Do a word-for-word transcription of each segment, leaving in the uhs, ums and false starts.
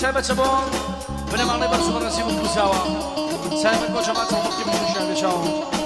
تایبەتە بۆ بنەماڵی بەرز و بەڕێزی بوو کوزاوە تایبەت بۆ جەماعەتی خەڵکی بژوشیان بێچاوە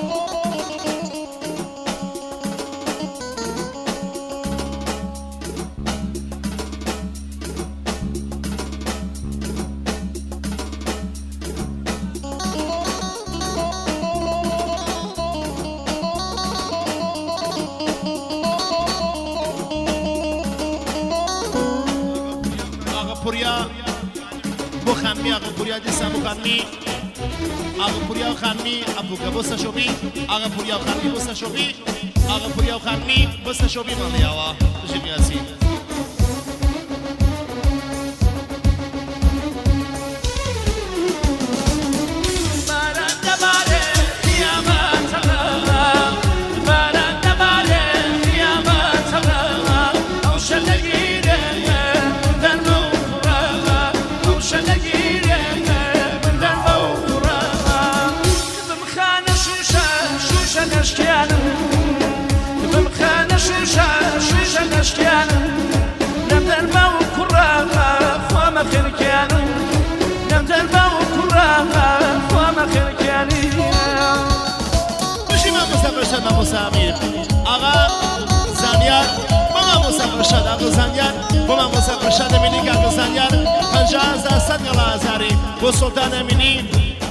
بو خانمی آقا پوریا دیسا بو خانمی آقا پوریا و خانمی ابو که بوسا شوبی آقا پوریا و خانمی بوسا شوبی آقا پوریا و خانمی بوسا شوبی مالی آوا جمیاسی ما مسامیر آقا زانیار ما مسافر شد آقا زانیار ما مسافر شد امینی آقا زانیار پنجاه هزار صد هزاری با سلطان امینی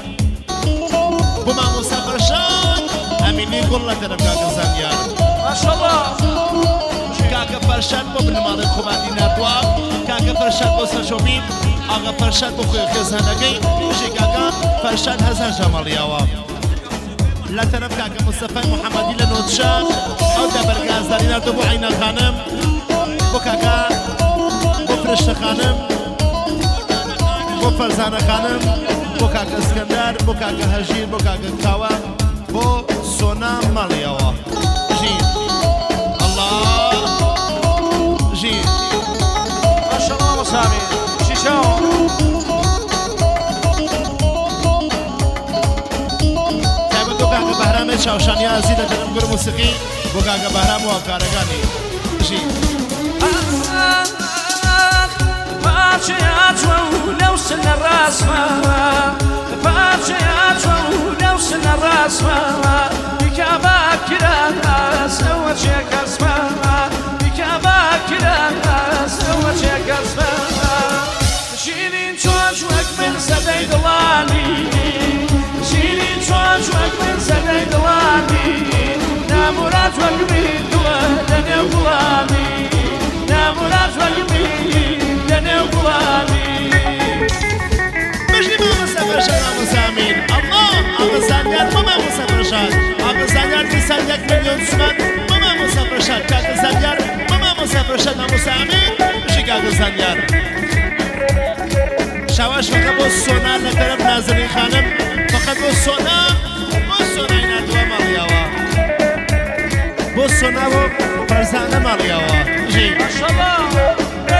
ما مسافر شد امینی کلا طرف آقا زانیار ماشاءالله کاکا فرشاد با بنماد خوبانی ندوا کاکا فرشاد با سرشوبی آقا فرشاد با خوی خزانگی جی کاکا فرشاد هزار جمالی آوا لا طرف كاكا مصطفى محمدي لنوتشا او دبر غازداري نردو بو عينا خانم بو كاكا بو فرشت خانم بو فرزانة خانم بو كاكا اسكندر بو كاكا هجير بو كاكا كاوا بو سونا ماليوا جي الله جي ما شاء الله مسامي شيشاو بهرام چاوشانی عزیز دارم گروه موسیقی بوگاگا بهرام و کارگانی جی پارچه اتو لو سن راسما پارچه اتو لو سن راسما بکابا کرا سوى چه کسما بکابا کرا سوى چه کسما شیرین چوچوک من سدی دلانی شیرین چوچوک من سدی دلانی نمورات وقمی دوا دنیا غلامی نمورات وقمی دنیا غلامی بجی ما مسافر شد ما مسامین الله آقا زنیار ما مسافر شد آقا زنیار دیسان یک میلیون سومن ما مسافر شد کاکا زنیار ما مسافر شد ما مسامین بجی کاکا زنیار شواش فقط با سونا لطرف نازنین خانم فقط با سونا با سونا این اردوه مالی آوا با سونا و فرزانه مالی آوا جی ماشاءالله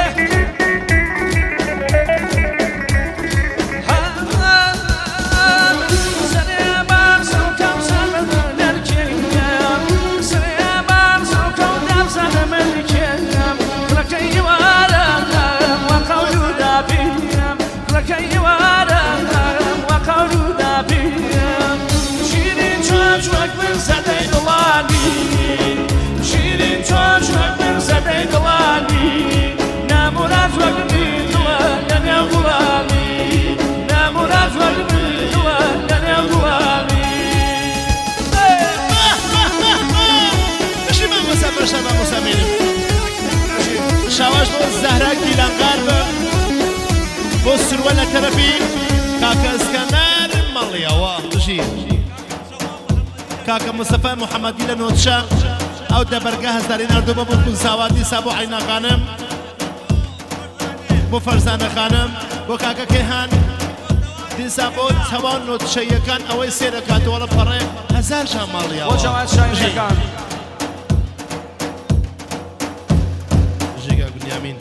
شواش با زهرک دیلان غرب با سروال طرفی کاکا اسکندر مالی آوا جی کاکا مصطفى محمدی لنوتشا او دبرگاه هزداری نردو با بکن سوادی سابو عینا خانم با فرزانه خانم با کاکا کیهان دی سابو توان نوتشا یکان اوی سیرکات والا پره هزار شا مالی آوا با جماعت شاین یکان Amin.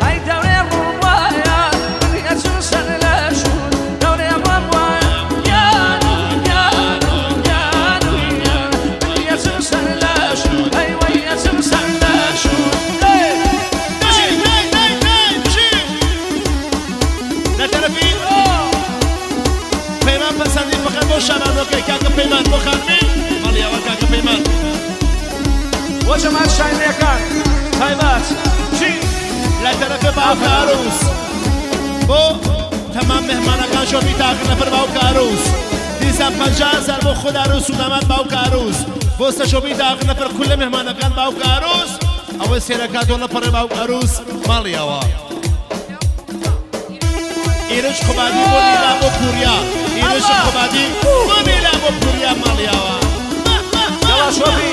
Yeah. بۆ جەمات شاینەکان تایبەت چی لە تەرەفی باوکە عروس بۆ تەمام مهمانەکان شۆفی تاقی نەفر باوکە عروس دیسان پەنجا هەزار بۆ خۆد عروس و داماد باوکە عروس بۆ سە شۆفی تاقی نەفر کولە مهمانەکان باوکە عروس ئەوە سێرەکاتۆ لە پەڕێ باوکە عروس ماڵیەوە ئێرش خوبادی بۆ نیلا بۆ پوریا ئێرش خوبادی بۆ نیلا بۆ پوریا ماڵیەوە یاڵا شۆفی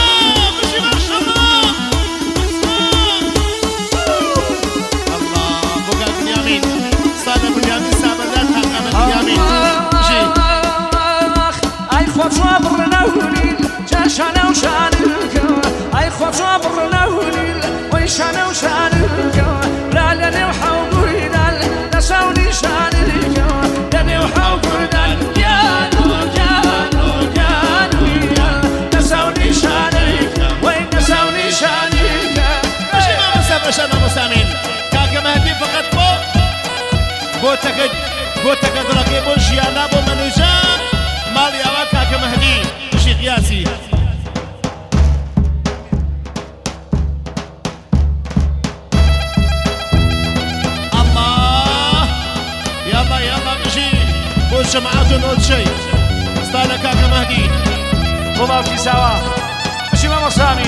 خۆچوا بڕنەهونیل جا شانە و شانکەوە ئای خۆچوا بڕنەهونیل وەی شانە و شانکەوە برا لە نێو حەوگوریدان لە ساونی شانکەوە لە نێو حەوگوردان گیان و گیان و گیان و گیان لە ساونی شانکە وەی لە ساونی شانکە بەشی مامۆستا بەشە مامۆستامین کاکە مەهدی فقط بۆ بۆ تەکە بۆ تەکە دڵەکەی بۆ ژیانە بۆ مەنوژان ماڵیەوە کاکە مەهدی بشی قیاسی الله يلا يلا بشي بۆ جەماعەت و نۆچەی ستا لە کاکە مەهدی بۆ باوکی ساوا بشی مامۆستامی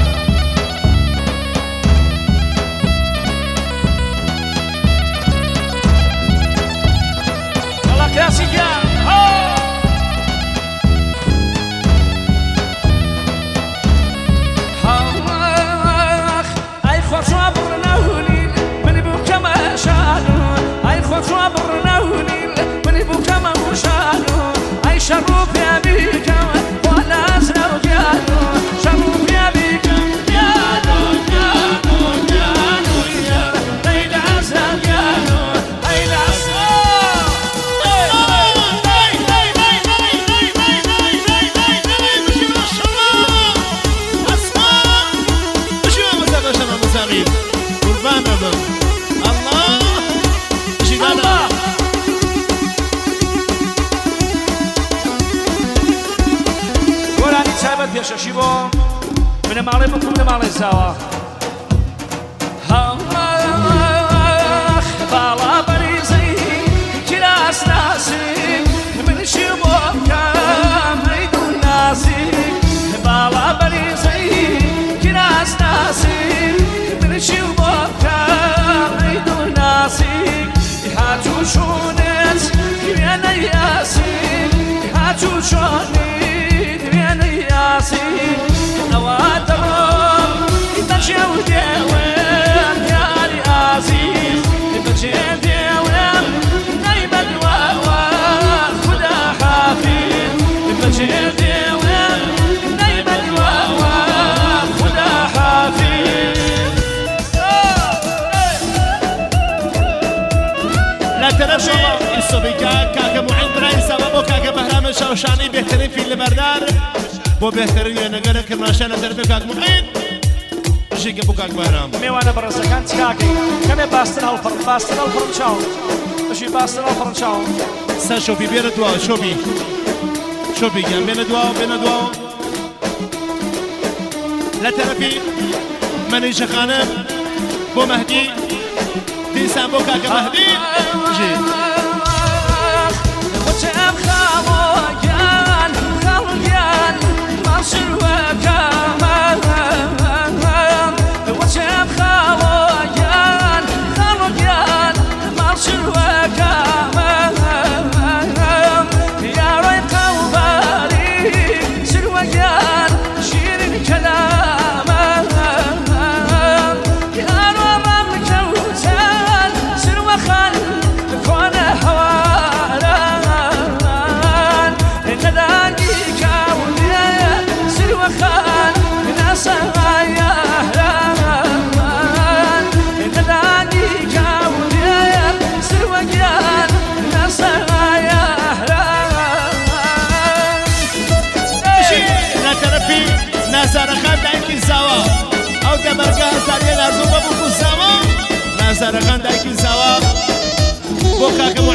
وەڵا قیاسی گیان خۆچوا بڕنەهونیل منی بوو کەمە شانۆ ئای خۆچوا بڕنەهونیل منی بوو کەمە شانۆ ئای شەڕ و پێ بیکەم بۆ لازرە و گیانۆ شەڕ و پێ بیکەم گیانۆ گیانۆ گیانۆ ئەی لازرە گیانۆ ئەی لازرە قربان بم الله جيدانا گۆرانی تایبەت پێشەشی بۆ بنەماڵێ بکوم لە ماڵی ساوا باڵا بەریزەی کراس ناسی منشی بۆ بکەم هەیدوو ناسی باڵا بەریزەی کراس ناسی منشی بۆ بکەم هەیدوو ناسی هاتوو چوونت دوێنەی یاسی هاتوو چۆنی دوێنەی یاسی ئەوە دەڕۆم بەجێ و دێوێن یاری ئازیز بەجێ دێوێن نەی بەدواوە خودا حافیز بەجێ دێوێن نەی بەدواوە خودا حافیز لا ترفي الصبيكا كاكا معين براي سبب وكاكا بهرام الشوشاني بيهترين في البردار بو بيهترين ينقل كرناشان ترفي كاكا معين جيكا بو كاكا بهرام میوانە بەڕێزەکان چکاکەی کەمێ باستن هەڵفڕن باستن هەڵفڕن چاو بەشی باستن هەڵفڕن چاو سا شوفي بينا دواو شوفي شوفي جان بينا دواو بينا دواو لا ترفي مني شخانم بو مهدي دیسان بۆ کاکە مەهدی خۆچەم خاڵۆگیان خاڵگیان ماڵشروەکەمە خۆچەم خاڵۆگیان خاڵۆگیان ماڵشروەکەمە یاڕۆی قەوباری سروەگیان شیرین کەلامە نازارەخان دایکی زاوە ئەو دەبەرگە هەزاریە ناردوو بە بوو زاوە نازارەخان دایکی زاوە بۆ کاکە